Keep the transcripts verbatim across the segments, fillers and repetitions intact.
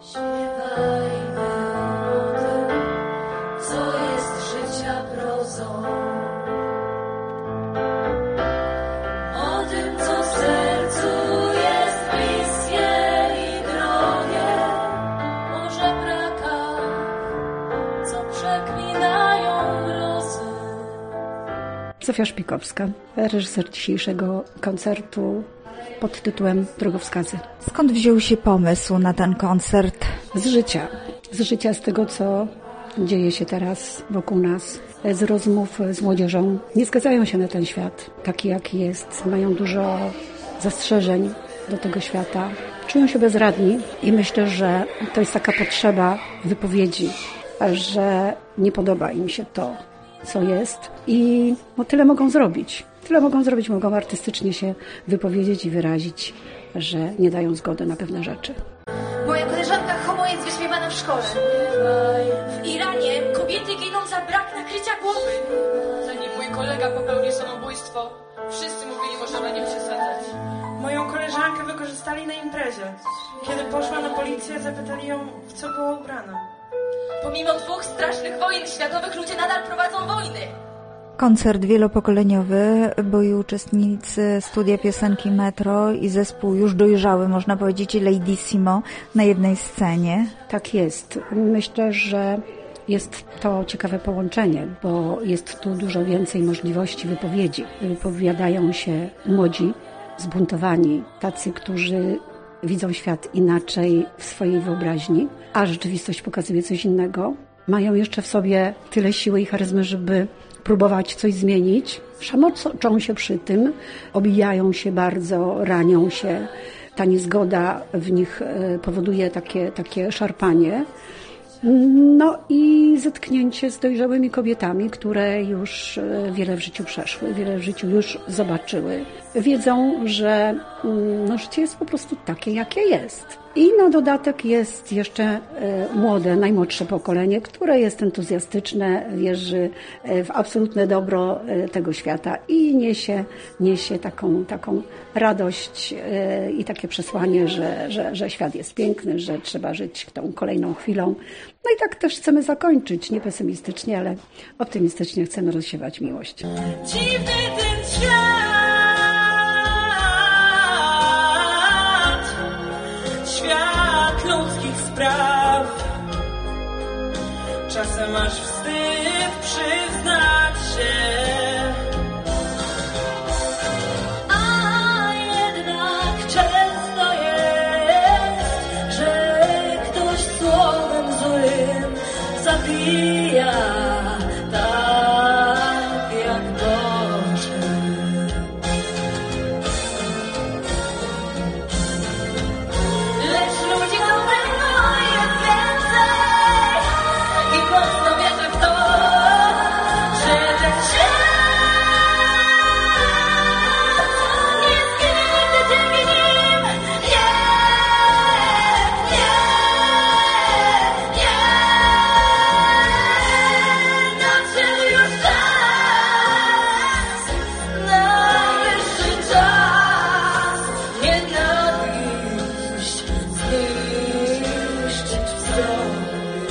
Śpiewajmy o tym, co jest życia prozą. O tym, co w sercu jest bliskie i drogie. O żebrakach, co przeklinają losy. Zofia Szpikowska, reżyser dzisiejszego koncertu pod tytułem Drogowskazy. Skąd wziął się pomysł na ten koncert? Z życia. Z życia, z tego, co dzieje się teraz wokół nas. Z rozmów z młodzieżą. Nie zgadzają się na ten świat, taki jaki jest. Mają dużo zastrzeżeń do tego świata. Czują się bezradni i myślę, że to jest taka potrzeba wypowiedzi, że nie podoba im się to, co jest i no, tyle mogą zrobić. Tyle mogą zrobić, mogą artystycznie się wypowiedzieć i wyrazić, że nie dają zgody na pewne rzeczy. Moja koleżanka homo jest wyśmiewana w szkole. W Iranie kobiety giną za brak nakrycia głowy. Zanim mój kolega popełnił samobójstwo, wszyscy mówili mu, że na nim przesadzać. Moją koleżankę wykorzystali na imprezie. Kiedy poszła na policję, zapytali ją, w co była ubrana. Pomimo dwóch strasznych wojen światowych ludzie nadal prowadzą wojny. Koncert wielopokoleniowy, bo i uczestnicy studia piosenki Metro i zespół już dojrzały, można powiedzieć, Ladyssimo na jednej scenie. Tak jest. Myślę, że jest to ciekawe połączenie, bo jest tu dużo więcej możliwości wypowiedzi. Wypowiadają się młodzi, zbuntowani, tacy, którzy widzą świat inaczej w swojej wyobraźni, a rzeczywistość pokazuje coś innego. Mają jeszcze w sobie tyle siły i charyzmy, żeby próbować coś zmienić. Szamoczą się przy tym, obijają się bardzo, ranią się. Ta niezgoda w nich powoduje takie, takie szarpanie. No i zetknięcie z dojrzałymi kobietami, które już wiele w życiu przeszły, wiele w życiu już zobaczyły. Wiedzą, że no, życie jest po prostu takie, jakie jest. I na dodatek jest jeszcze młode, najmłodsze pokolenie, które jest entuzjastyczne, wierzy w absolutne dobro tego świata i niesie, niesie taką, taką radość i takie przesłanie, że, że, że świat jest piękny, że trzeba żyć tą kolejną chwilą. No i tak też chcemy zakończyć, nie pesymistycznie, ale optymistycznie chcemy rozsiewać miłość. Dziwny ten świat, świat ludzkich spraw. Czasem aż wstyd przyznać się, a jednak często jest, że ktoś słowem złym zabija tak jak dobrze. Lecz ludzi dobrego jest więcej i mocno wierzę w to, że ten świat nie zginie dzięki nim. Nie, nie, nie. Nadszedł już czas, najwyższy czas nienawiść zniszczyć w sobie.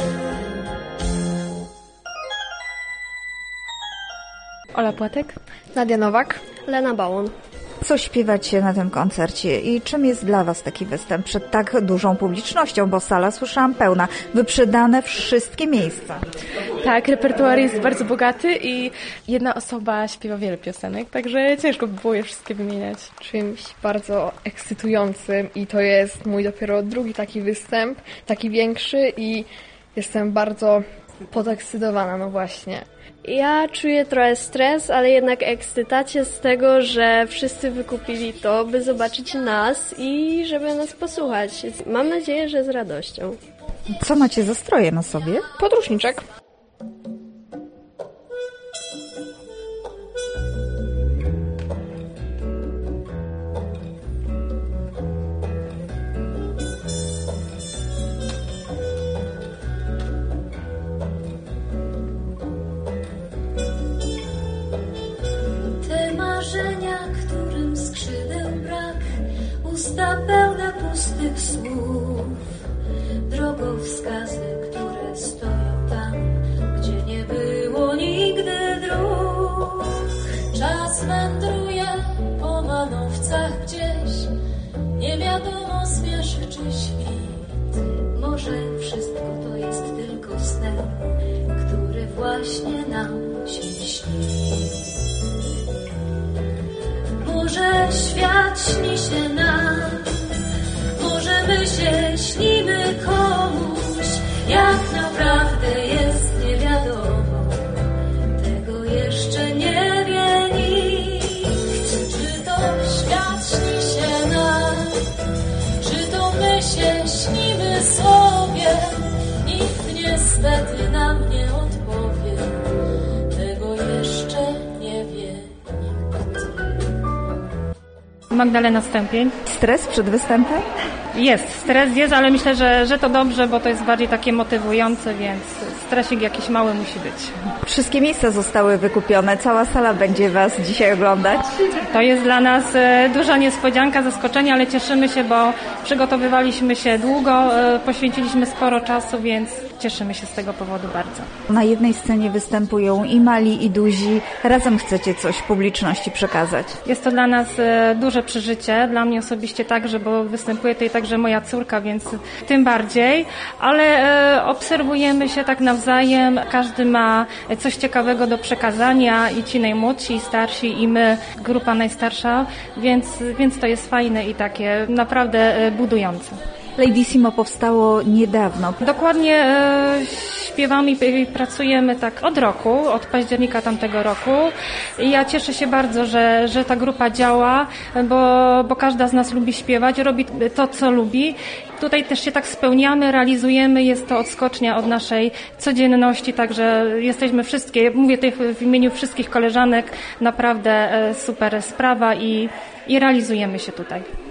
Ola Płatek. Nadia Nowak. Lena Bałon. Co śpiewacie na tym koncercie i czym jest dla Was taki występ przed tak dużą publicznością, bo sala, słyszałam, pełna, wyprzedane wszystkie miejsca. Tak, repertuar jest bardzo bogaty i jedna osoba śpiewa wiele piosenek, także ciężko by było je wszystkie wymieniać. Czymś bardzo ekscytującym i to jest mój dopiero drugi taki występ, taki większy i jestem bardzo podekscytowana, no właśnie. Ja czuję trochę stres, ale jednak ekscytację z tego, że wszyscy wykupili to, by zobaczyć nas i żeby nas posłuchać. Mam nadzieję, że z radością. Co macie za stroje na sobie? Podróżniczek. Te marzenia, którym skrzydeł brak, usta pełne pustych słów. Magdalena Stępień. Stres przed występem? Jest, stres jest, ale myślę, że, że to dobrze, bo to jest bardziej takie motywujące, więc stresik jakiś mały musi być. Wszystkie miejsca zostały wykupione, cała sala będzie Was dzisiaj oglądać. To jest dla nas e, duża niespodzianka, zaskoczenie, ale cieszymy się, bo przygotowywaliśmy się długo, e, poświęciliśmy sporo czasu, więc cieszymy się z tego powodu bardzo. Na jednej scenie występują i mali, i duzi. Razem chcecie coś publiczności przekazać. Jest to dla nas e, duże przeżycie, dla mnie osobiście także, bo występuje tutaj także moja córka, więc tym bardziej, ale e, obserwujemy się tak nawzajem, każdy ma coś ciekawego do przekazania i ci najmłodsi, i starsi, i my, grupa najstarsza, więc, więc to jest fajne i takie naprawdę e, budujące. Ladyssimo powstało niedawno. Dokładnie e, śpiewamy i pracujemy tak od roku, od października tamtego roku. I ja cieszę się bardzo, że, że ta grupa działa, bo, bo każda z nas lubi śpiewać, robi to, co lubi. Tutaj też się tak spełniamy, realizujemy, jest to odskocznia od naszej codzienności, także jesteśmy wszystkie, mówię tutaj w imieniu wszystkich koleżanek, naprawdę super sprawa i, i realizujemy się tutaj.